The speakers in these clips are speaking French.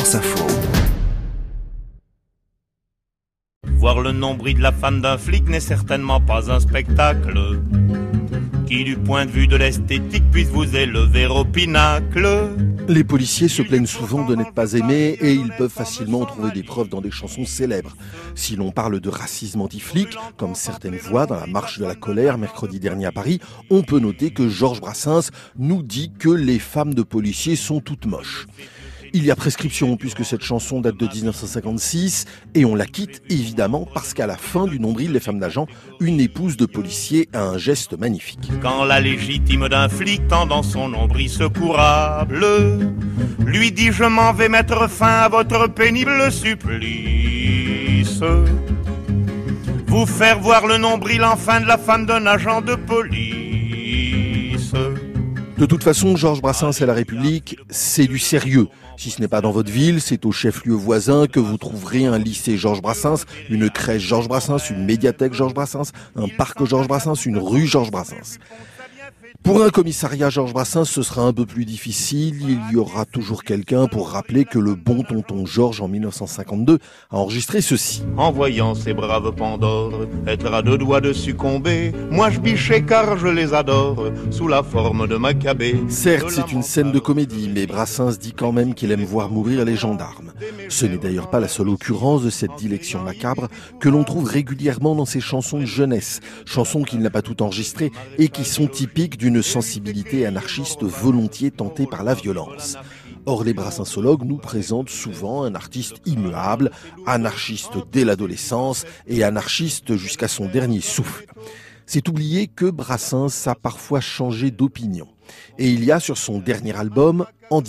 France Info. Voir le nombril de la femme d'un flic n'est certainement pas un spectacle qui, du point de vue de l'esthétique, puisse vous élever au pinacle. Les policiers se plaignent souvent de n'être pas aimés et ils peuvent facilement trouver des preuves dans des chansons célèbres. Si l'on parle de racisme anti-flic, comme certaines voix dans la marche de la colère mercredi dernier à Paris, on peut noter que Georges Brassens nous dit que les femmes de policiers sont toutes moches. Il y a prescription puisque cette chanson date de 1956 et on la quitte évidemment parce qu'à la fin du nombril des femmes d'agent, une épouse de policier a un geste magnifique. Quand la légitime d'un flic tend dans son nombril secourable lui dit: je m'en vais mettre fin à votre pénible supplice, vous faire voir le nombril enfin de la femme d'un agent de police. De toute façon, Georges Brassens et la République, c'est du sérieux. Si ce n'est pas dans votre ville, c'est au chef-lieu voisin que vous trouverez un lycée Georges Brassens, une crèche Georges Brassens, une médiathèque Georges Brassens, un parc Georges Brassens, une rue Georges Brassens. Pour un commissariat Georges Brassens, ce sera un peu plus difficile. Il y aura toujours quelqu'un pour rappeler que le bon tonton Georges, en 1952, a enregistré ceci. En voyant ces braves Pandores être à 2 doigts de succomber, moi je bichais car je les adore, sous la forme de Maccabée. Certes, c'est une scène de comédie, mais Brassens dit quand même qu'il aime voir mourir les gendarmes. Ce n'est d'ailleurs pas la seule occurrence de cette dilection macabre que l'on trouve régulièrement dans ses chansons de jeunesse, chansons qu'il n'a pas toutes enregistrées et qui sont typiques d'une sensibilité anarchiste volontiers tentée par la violence. Or, les brassensologues nous présentent souvent un artiste immuable, anarchiste dès l'adolescence et anarchiste jusqu'à son dernier souffle. C'est oublier que Brassens a parfois changé d'opinion. Et il y a sur son dernier album, en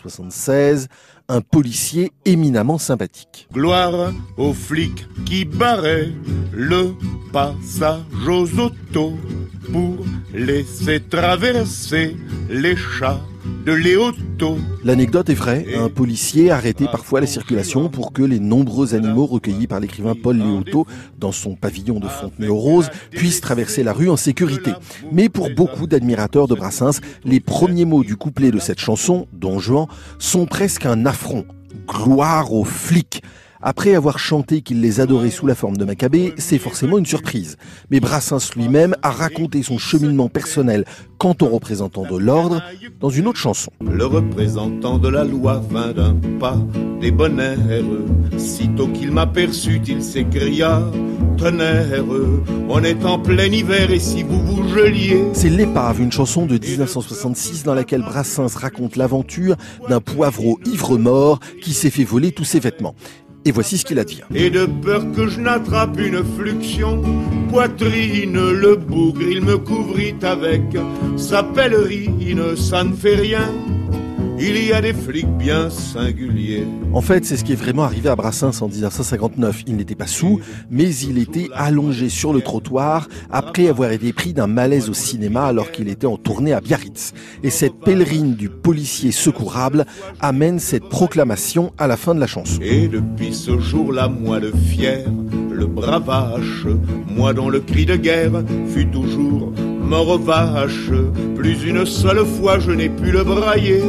1976, un policier éminemment sympathique. Gloire aux flics qui barraient le passage aux autos pour laisser traverser les chats de Léoto. L'anecdote est vraie, un policier arrêtait parfois la circulation pour que les nombreux animaux recueillis par l'écrivain Paul Léoto dans son pavillon de Fontenay-aux-Roses puissent traverser la rue en sécurité. Mais pour beaucoup d'admirateurs de Brassens, les premiers mots du couplet de cette chanson, Don Juan, sont presque un affront. Gloire aux flics. Après avoir chanté qu'il les adorait sous la forme de Maccabée, c'est forcément une surprise. Mais Brassens lui-même a raconté son cheminement personnel quant au représentant de l'ordre dans une autre chanson. Le représentant de la loi vint d'un pas débonnaire. Sitôt qu'il m'aperçut, il s'écria: tonnerre, on est en plein hiver et si vous vous geliez. C'est L'Épave, une chanson de 1966 dans laquelle Brassens raconte l'aventure d'un poivreau ivre-mort qui s'est fait voler tous ses vêtements. Et voici ce qu'il advient. Et de peur que je n'attrape une fluxion, poitrine, le bougre, il me couvrit avec sa pèlerine, ça ne fait rien. Il y a des flics bien singuliers. En fait, c'est ce qui est vraiment arrivé à Brassens en 1959. Il n'était pas saoul, mais il était allongé sur le trottoir après avoir été pris d'un malaise au cinéma alors qu'il était en tournée à Biarritz. Et cette pèlerine du policier secourable amène cette proclamation à la fin de la chanson. Et depuis ce jour-là, moi le fier, le bravache, moi dont le cri de guerre fut toujours mort aux vaches, plus une seule fois je n'ai pu le brailler.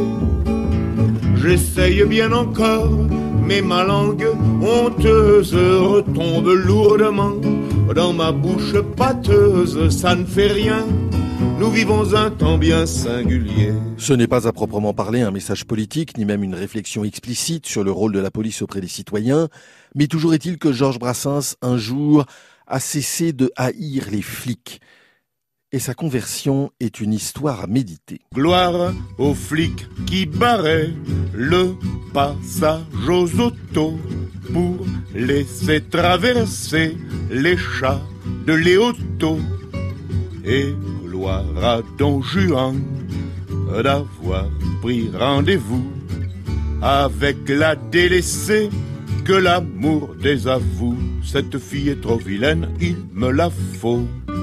J'essaye bien encore, mais ma langue honteuse retombe lourdement dans ma bouche pâteuse, ça ne fait rien. Nous vivons un temps bien singulier. Ce n'est pas à proprement parler un message politique, ni même une réflexion explicite sur le rôle de la police auprès des citoyens, mais toujours est-il que Georges Brassens, un jour, a cessé de haïr les flics. Et sa conversion est une histoire à méditer. Gloire aux flics qui barraient le passage aux autos pour laisser traverser les chats de Léoto. Et gloire à Don Juan d'avoir pris rendez-vous avec la délaissée que l'amour désavoue. Cette fille est trop vilaine, il me la faut.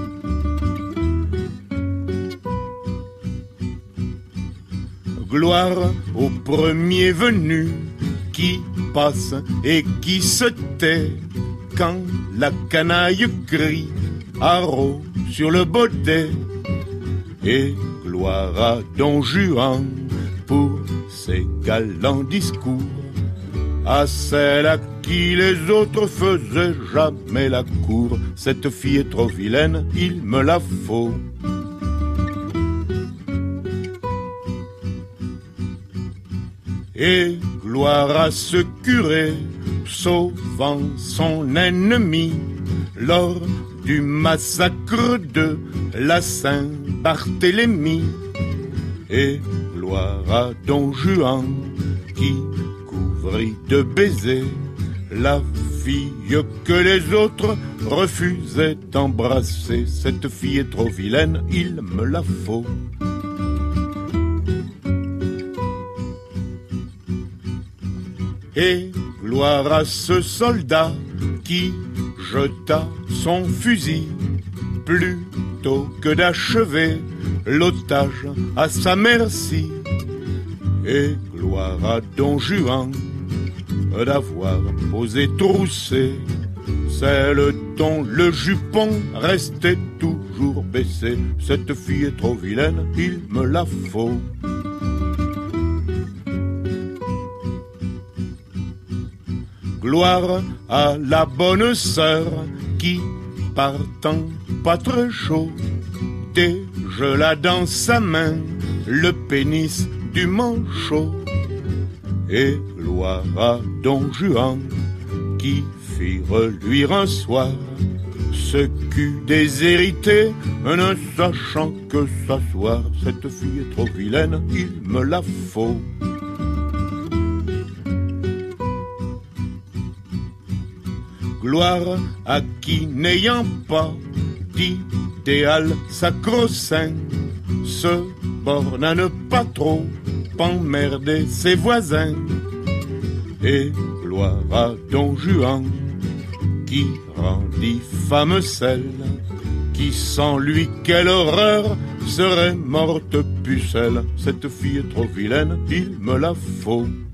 Gloire au premier venu qui passe et qui se tait quand la canaille crie haro sur le baudet. Et gloire à Don Juan pour ses galants discours à celle à qui les autres faisaient jamais la cour. Cette fille est trop vilaine, il me la faut. Et gloire à ce curé, sauvant son ennemi, lors du massacre de la Saint-Barthélemy. Et gloire à Don Juan, qui couvrit de baisers la fille que les autres refusaient d'embrasser. Cette fille est trop vilaine, il me la faut. Et gloire à ce soldat qui jeta son fusil plutôt que d'achever l'otage à sa merci. Et gloire à Don Juan d'avoir posé troussé celle dont le jupon restait toujours baissé. Cette fille est trop vilaine, il me la faut. Gloire à la bonne sœur qui, partant pas très chaud, dégela dans sa main le pénis du manchot. Et gloire à Don Juan qui fit reluire un soir ce cul déshérité, ne sachant que s'asseoir. Cette fille est trop vilaine, il me la faut. Gloire à qui, n'ayant pas d'idéal sacro-saint, se borne à ne pas trop emmerder ses voisins. Et gloire à Don Juan qui rendit femme celle qui sans lui, quelle horreur, serait morte pucelle. Cette fille est trop vilaine, il me la faut.